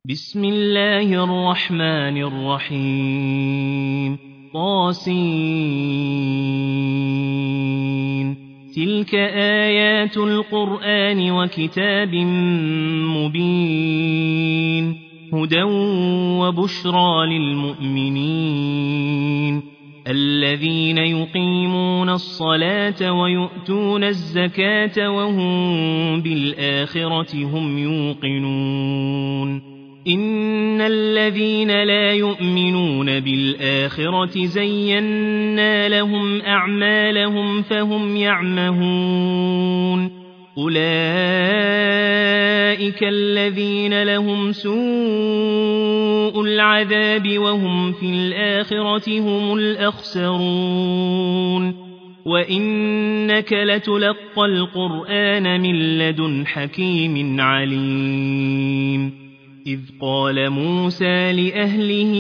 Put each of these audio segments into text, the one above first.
بسم الله الرحمن الرحيم طاسين تلك آيات القرآن وكتاب مبين هدى وبشرى للمؤمنين الذين يقيمون الصلاة ويؤتون الزكاة وهم بالآخرة هم يوقنون إن الذين لا يؤمنون بالآخرة زينا لهم أعمالهم فهم يعمهون أولئك الذين لهم سوء العذاب وهم في الآخرة هم الأخسرون وإنك لتلقى القرآن من لدن حكيم عليم إذ قال موسى لأهله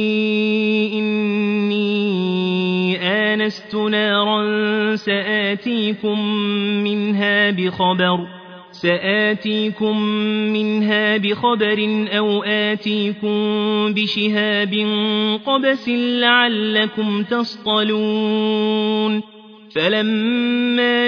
إني آنست نارا سآتيكم منها بخبر أو آتيكم بشهاب قبس لعلكم تصطلون فلما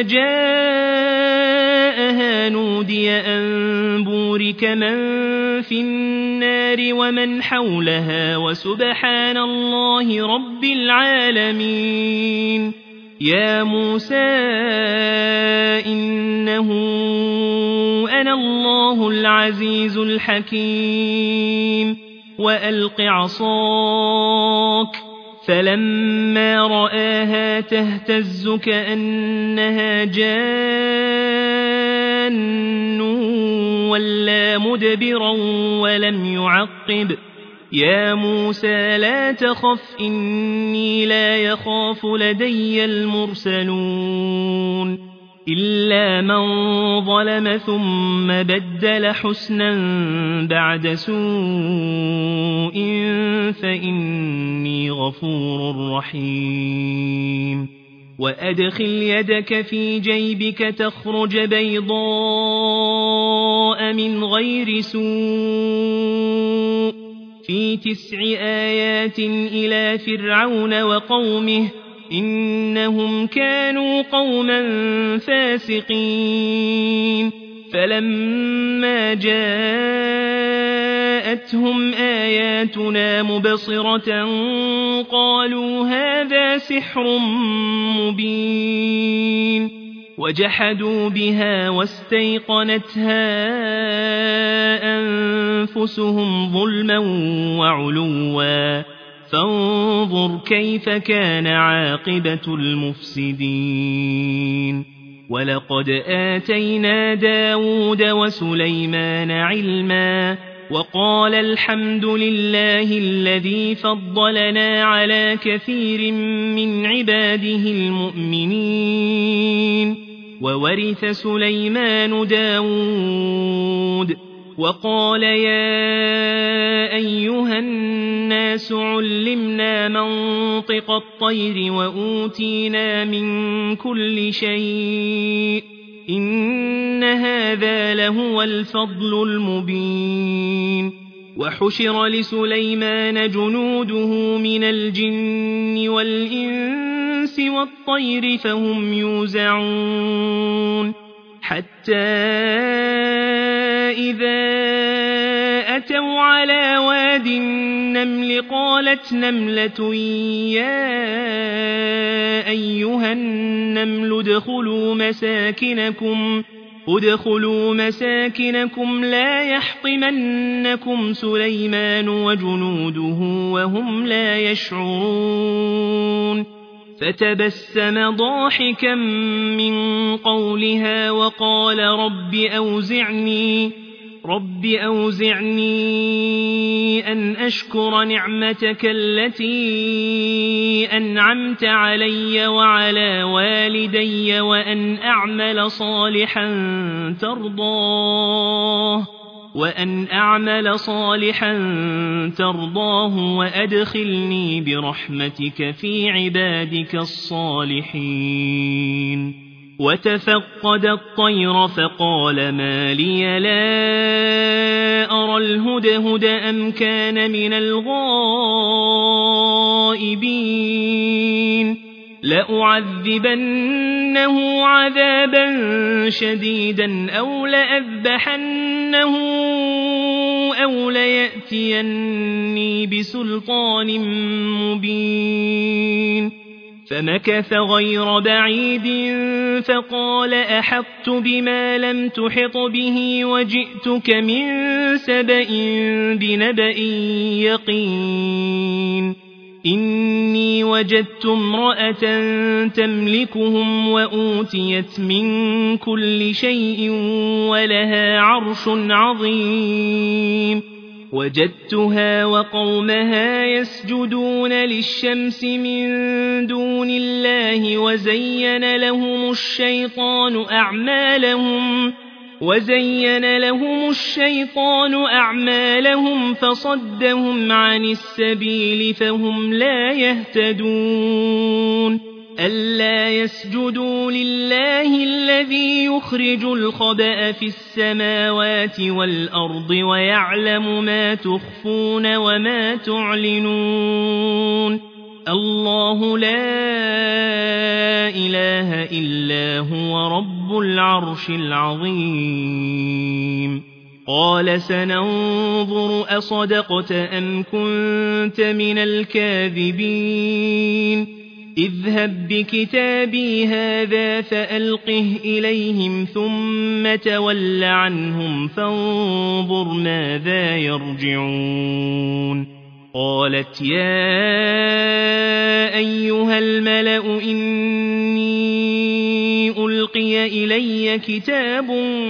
جاءها نودي أن بورك من في النار ومن حولها وسبحان الله رب العالمين يا موسى إنه أنا الله العزيز الحكيم وألق عصاك فلما رآها تهتز كأنها جان ولا مدبرا ولم يعقب يا موسى لا تخف إني لا يخاف لدي المرسلون إلا من ظلم ثم بدل حسنا بعد سوء فإني غفور رحيم وأدخل يدك في جيبك تخرج بيضاء من غير سوء في 9 آيات إلى فرعون وقومه إنهم كانوا قوما فاسقين فلما جاءتهم آياتنا مبصرة قالوا هذا سحر مبين وجحدوا بها واستيقنتها أنفسهم ظلما وعلوا فانظر كيف كان عاقبة المفسدين ولقد آتينا داود وسليمان علما وقال الحمد لله الذي فضلنا على كثير من عباده المؤمنين وورث سليمان داود وقال يا أيها الناس علمنا منطق الطير وأوتينا من كل شيء إن هذا لهو الفضل المبين وحشر لسليمان جنوده من الجن والإنس والطير فهم يوزعون حتى إذا أتوا على واد النمل قالت نملة يا أيها النمل ادخلوا مساكنكم لا يحطمنكم سليمان وجنوده وهم لا يشعرون فتبسم ضاحكا من قولها وقال رب أوزعني أن أشكر نعمتك التي أنعمت علي وعلى والدي وأن أعمل صالحا ترضاه وأدخلني برحمتك في عبادك الصالحين وتفقد الطير فقال ما لي لا أرى الهدهد أم كان من الغائبين لأعذبنه عذابا شديدا أو لأذبحنه أو ليأتيني بسلطان مبين فمكث غير بعيد فقال أحطت بما لم تحط به وجئتك من سبأ بنبأ يقين إني وجدت امرأة تملكهم وأوتيت من كل شيء ولها عرش عظيم وجدتها وقومها يسجدون للشمس من دون الله وزين لهم الشيطان أعمالهم فصدهم عن السبيل فهم لا يهتدون ألا يسجدوا لله الذي يخرج الخبأ في السماوات والأرض ويعلم ما تخفون وما تعلنون الله لا إله إلا هو رب العرش العظيم قال سننظر أصدقت أم كنت من الكاذبين اذهب بكتابي هذا فألقه إليهم ثم تول عنهم فانظر ماذا يرجعون قالت يا أيها الملأ إني ألقي إلي كتاب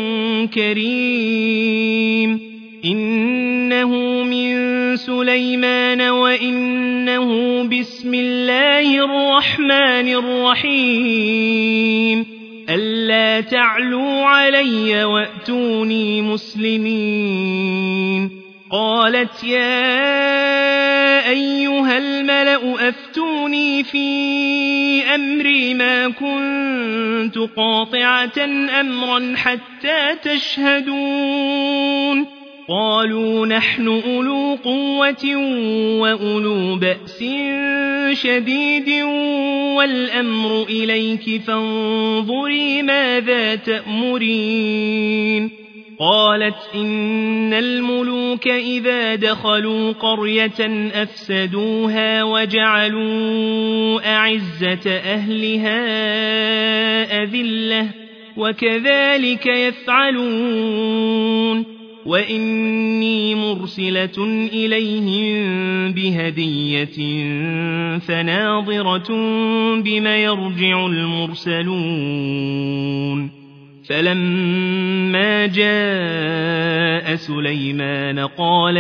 كريم إنه من سليمان وإنه بسم الله الرحمن الرحيم ألا تعلوا علي وأتوني مسلمين قالت يا أيها الملأ أفتوني في أمري ما كنت قاطعة أمرا حتى تشهدون قالوا نحن أولو قوة وأولو بأس شديد والأمر إليك فانظري ماذا تأمرين قالت إن الملوك إذا دخلوا قرية أفسدوها وجعلوا أعزة أهلها أذلة وكذلك يفعلون وإني مرسلة إليهم بهدية فناظرة بما يرجع المرسلون فلما جاء سليمان قال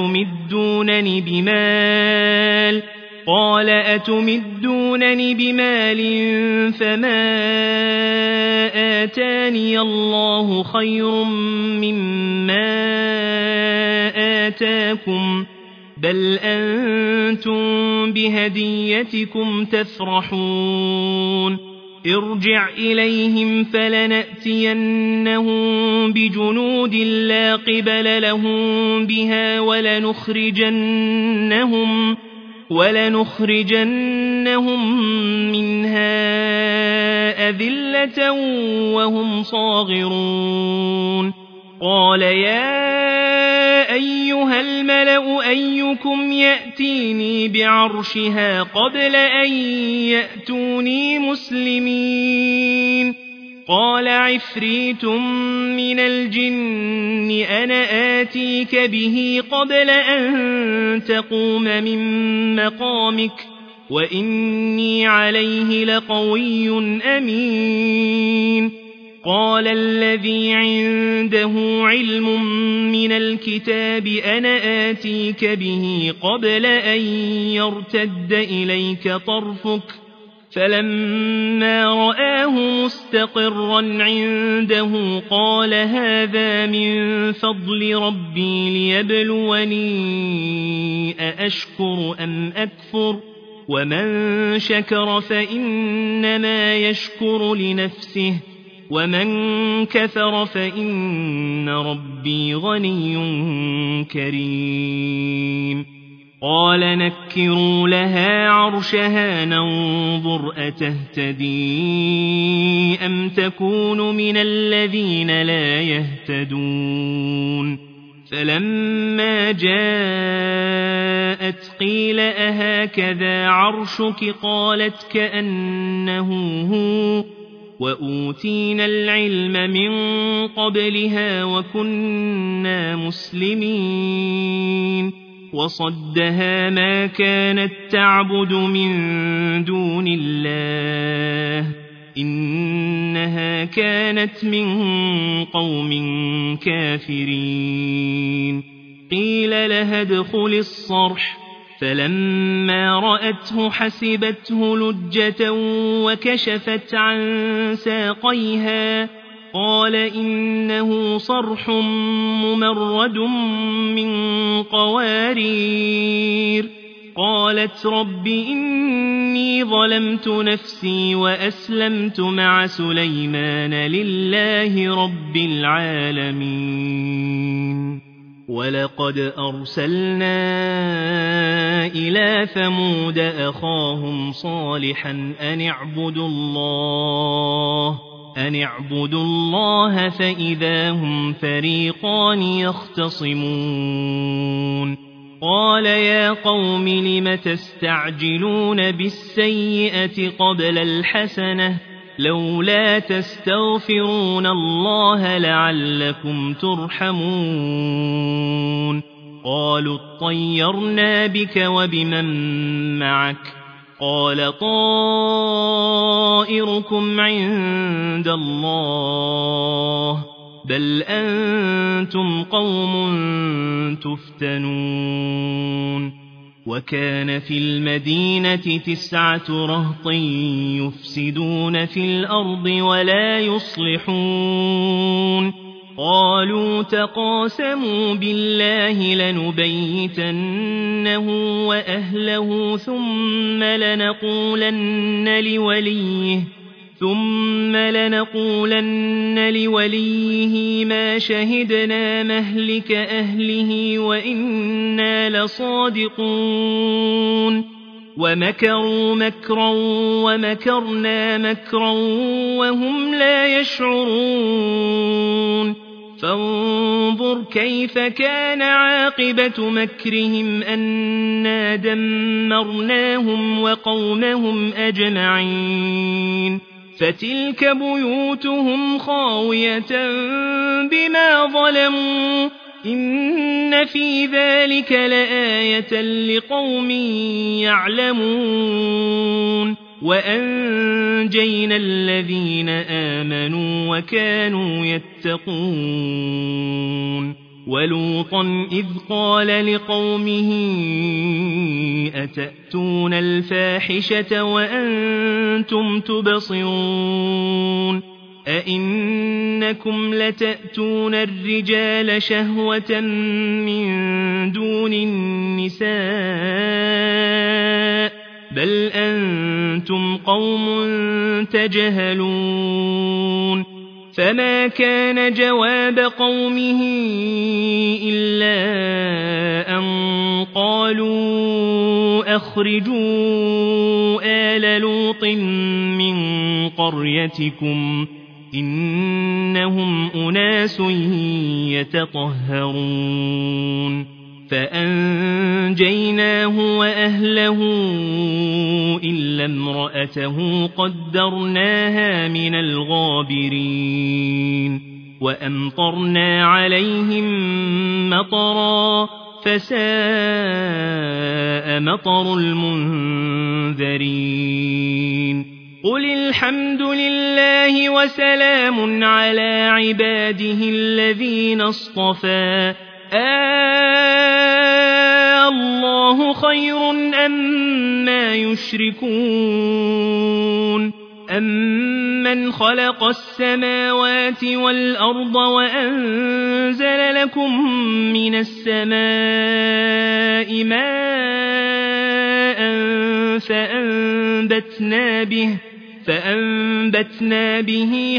أتمدونني بمال فما آتاني الله خير مما آتاكم بل أنتم بهديتكم تفرحون ارجع إليهم فلنأتينهم بجنود لا قبل لهم بها ولنخرجنهم منها أذلة وهم صاغرون قال يا أيها الملأ أيكم يأتيني بعرشها قبل أن يأتوني مسلمين قال عفريت من الجن أنا آتيك به قبل أن تقوم من مقامك وإني عليه لقوي أمين قال الذي عنده علم من الكتاب أنا آتيك به قبل أن يرتد إليك طرفك فلما رآه مستقرا عنده قال هذا من فضل ربي ليبلوني أأشكر أم أكفر ومن شكر فإنما يشكر لنفسه ومن كفر فإن ربي غني كريم قال نكروا لها عرشها ننظر أتهتدي أم تكون من الذين لا يهتدون فلما جاءت قيل أهكذا عرشك قالت كأنه هو وأوتينا العلم من قبلها وكنا مسلمين وصدها ما كانت تعبد من دون الله إنها كانت من قوم كافرين قيل لها ادخل الصرح فلما رأته حسبته لجة وكشفت عن ساقيها قال إنه صرح ممرد من قوارير قالت رب إني ظلمت نفسي وأسلمت مع سليمان لله رب العالمين ولقد أرسلنا إلى ثمود أخاهم صالحا أن اعبدوا الله فإذا هم فريقان يختصمون قال يا قوم لم تستعجلون بالسيئة قبل الحسنة لولا تستغفرون الله لعلكم ترحمون قالوا اطيرنا بك وبمن معك قال طائركم عند الله بل أنتم قوم تفتنون وكان في المدينة 9 رهط يفسدون في الأرض ولا يصلحون قالوا تقاسموا بالله لنبيتنه وأهله ثم لنقولن لوليه ما شهدنا مهلك أهله وإنا لصادقون ومكروا مكرا ومكرنا مكرا وهم لا يشعرون فانظر كيف كان عاقبة مكرهم أنا دمرناهم وقومهم أجمعين فتلك بيوتهم خاوية بما ظلموا إن في ذلك لآية لقوم يعلمون وأنجينا الذين آمنوا وكانوا يتقون ولوطا إذ قال لقومه أتأتون الفاحشة وأنتم تبصرون أئنكم لتأتون الرجال شهوة من دون النساء بل أنتم قوم تجهلون فما كان جواب قومه إلا أن قالوا أخرجوا آل لوط من قريتكم إنهم أناس يتطهرون فأنجيناه وأهله إلا امرأته قدرناها من الغابرين وأمطرنا عليهم مطرا فساء مطر المنذرين قل الحمد لله وسلام على عباده الذين اصطفى الله خير أما يشركون أمن خلق السماوات والأرض وأنزل لكم من السماء ماء فأنبتنا به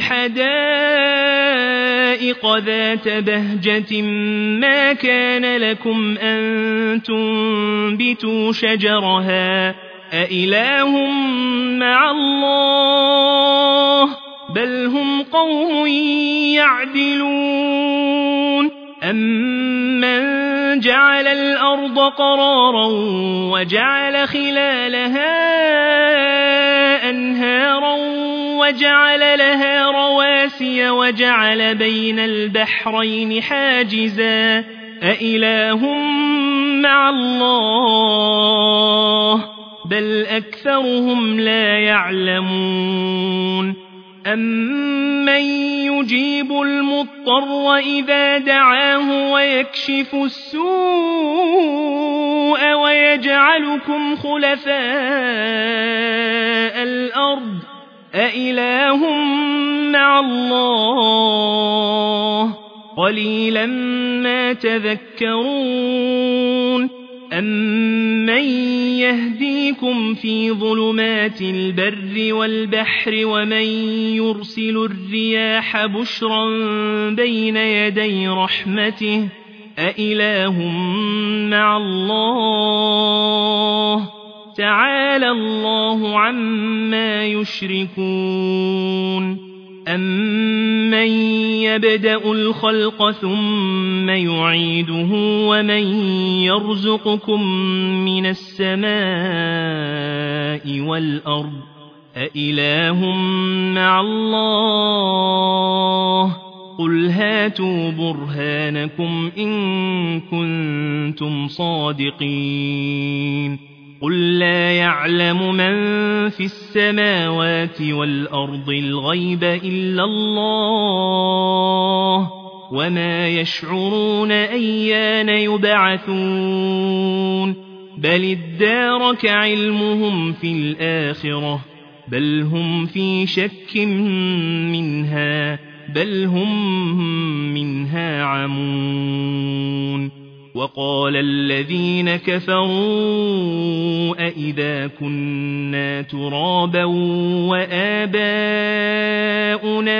حدائق ذات بهجة ما كان لكم أن تنبتوا شجرها أإله مع الله بل هم قوم يعدلون أمن جعل الأرض قرارا وجعل خلالها أنهارا وجعل لها رواسي وجعل بين البحرين حاجزا أإله مع الله بل أكثرهم لا يعلمون أمن يجيب المضطر إذا دعاه ويكشف السوء ويجعلكم خلفاء الأرض أإله مع الله قليلا ما تذكرون أمن يهديكم في ظلمات البر والبحر ومن يرسل الرياح بشرا بين يدي رحمته أإله مع الله تعالى الله عما يشركون أمن يبدأ الخلق ثم يعيده ومن يرزقكم من السماء والأرض أإله مع الله قل هاتوا برهانكم إن كنتم صادقين قل لا يعلم من في السماوات والأرض الغيب إلا الله وما يشعرون أيان يبعثون بل ادارك علمهم في الآخرة بل هم في شك منها بل هم منها عمون وقال الذين كفروا أئذا كنا ترابا وآباؤنا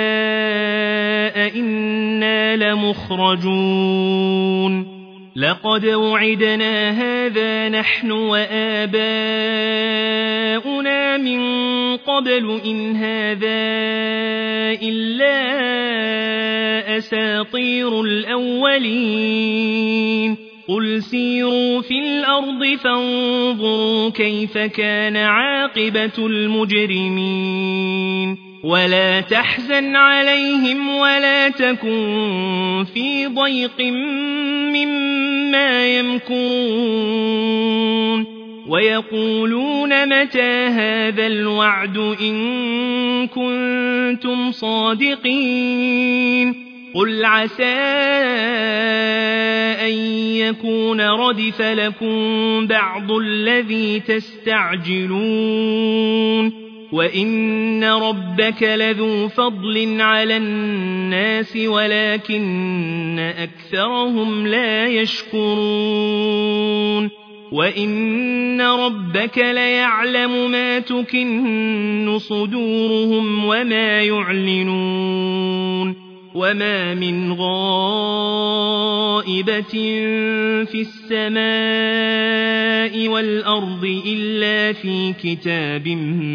أئنا لمخرجون لقد وعدنا هذا نحن وآباؤنا من قبل إن هذا إلا أساطير الأولين قل سيروا في الأرض فانظروا كيف كان عاقبة المجرمين ولا تحزن عليهم ولا تكن في ضيق مما يمكرون ويقولون متى هذا الوعد إن كنتم صادقين قل عسى أن يكون ردف لكم بعض الذي تستعجلون وإن ربك لذو فضل على الناس ولكن أكثرهم لا يشكرون وإن ربك ليعلم ما تكن صدورهم وما يعلنون وما من غائبة في السماء والأرض إلا في كتاب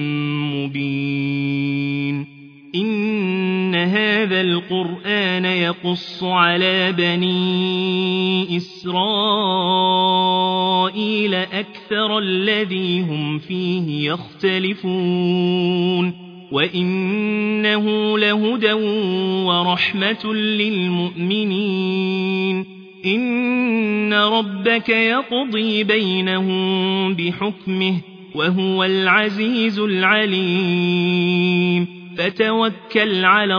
مبين إن هذا القرآن يقص على بني إسرائيل أكثر الذي هم فيه يختلفون وإنه لهدى ورحمة للمؤمنين إن ربك يقضي بينهم بحكمه وهو العزيز العليم فتوكل على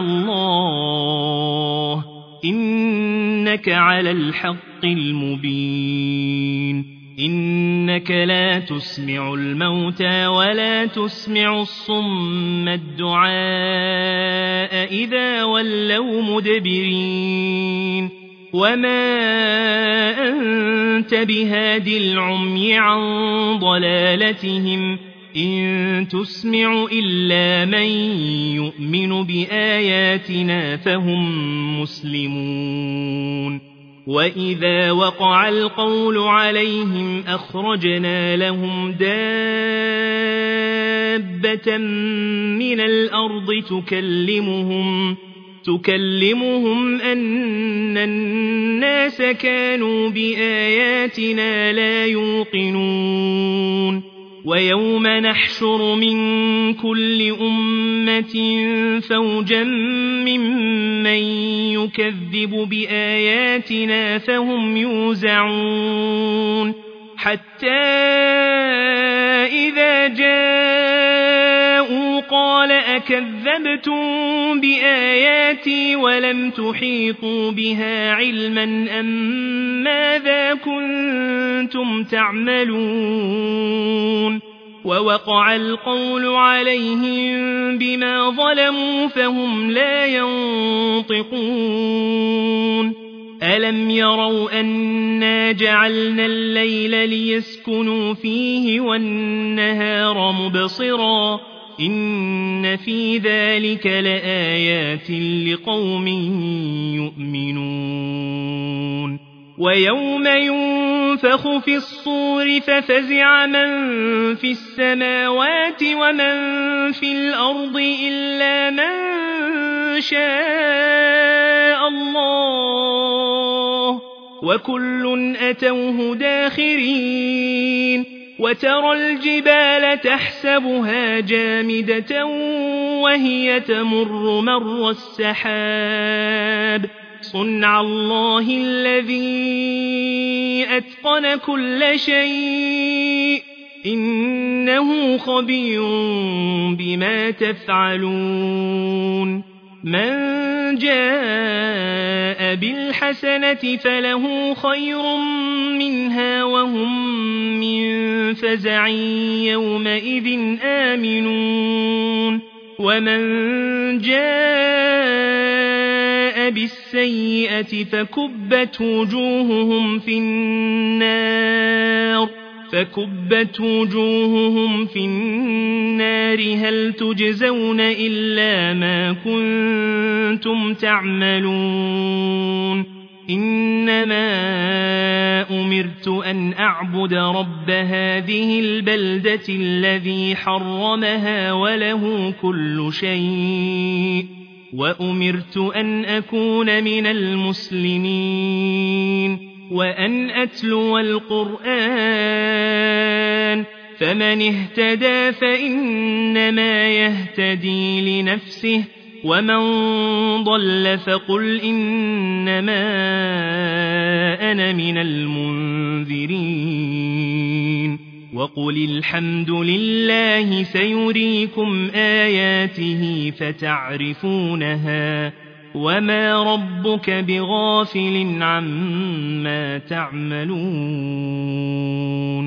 الله إنك على الحق المبين إنك لا تسمع الموتى ولا تسمع الصم الدعاء إذا ولوا مدبرين وما أنت بهاد العمي عن ضلالتهم إن تسمع إلا من يؤمن بآياتنا فهم مسلمون وإذا وقع القول عليهم أخرجنا لهم دابة من الأرض تكلمهم أن الناس كانوا بآياتنا لا يوقنون ويوم نحشر من كل أمة فوجا ممن يكذب بآياتنا فهم يوزعون حتى إذا جاءوا قال أكذبتم بآياتي ولم تحيطوا بها علما أم ماذا كنتم تعملون ووقع القول عليهم بما ظلموا فهم لا ينطقون ألم يروا أنا جعلنا الليل ليسكنوا فيه والنهار مبصرا إن في ذلك لآيات لقوم يؤمنون ويوم ينفخ في الصور ففزع من في السماوات ومن في الأرض إلا من شاء الله وكل أتوه داخرين وترى الجبال تحسبها جامدة وهي تمر مر السحاب صنع الله الذي أتقن كل شيء إنه خبير بما تفعلون من جاء بالحسنة فله خير منها وهم من فزع يومئذ آمنون ومن جاء بالسيئة فكبت وجوههم في النار هل تجزون إلا ما كنتم تعملون إنما أمرت أن أعبد رب هذه البلدة الذي حرمها وله كل شيء وأمرت أن أكون من المسلمين وأن أتلو القرآن فمن اهتدى فإنما يهتدي لنفسه ومن ضل فقل إنما أنا من المنذرين وقل الحمد لله سيريكم آياته فتعرفونها وما ربك بغافل عما تعملون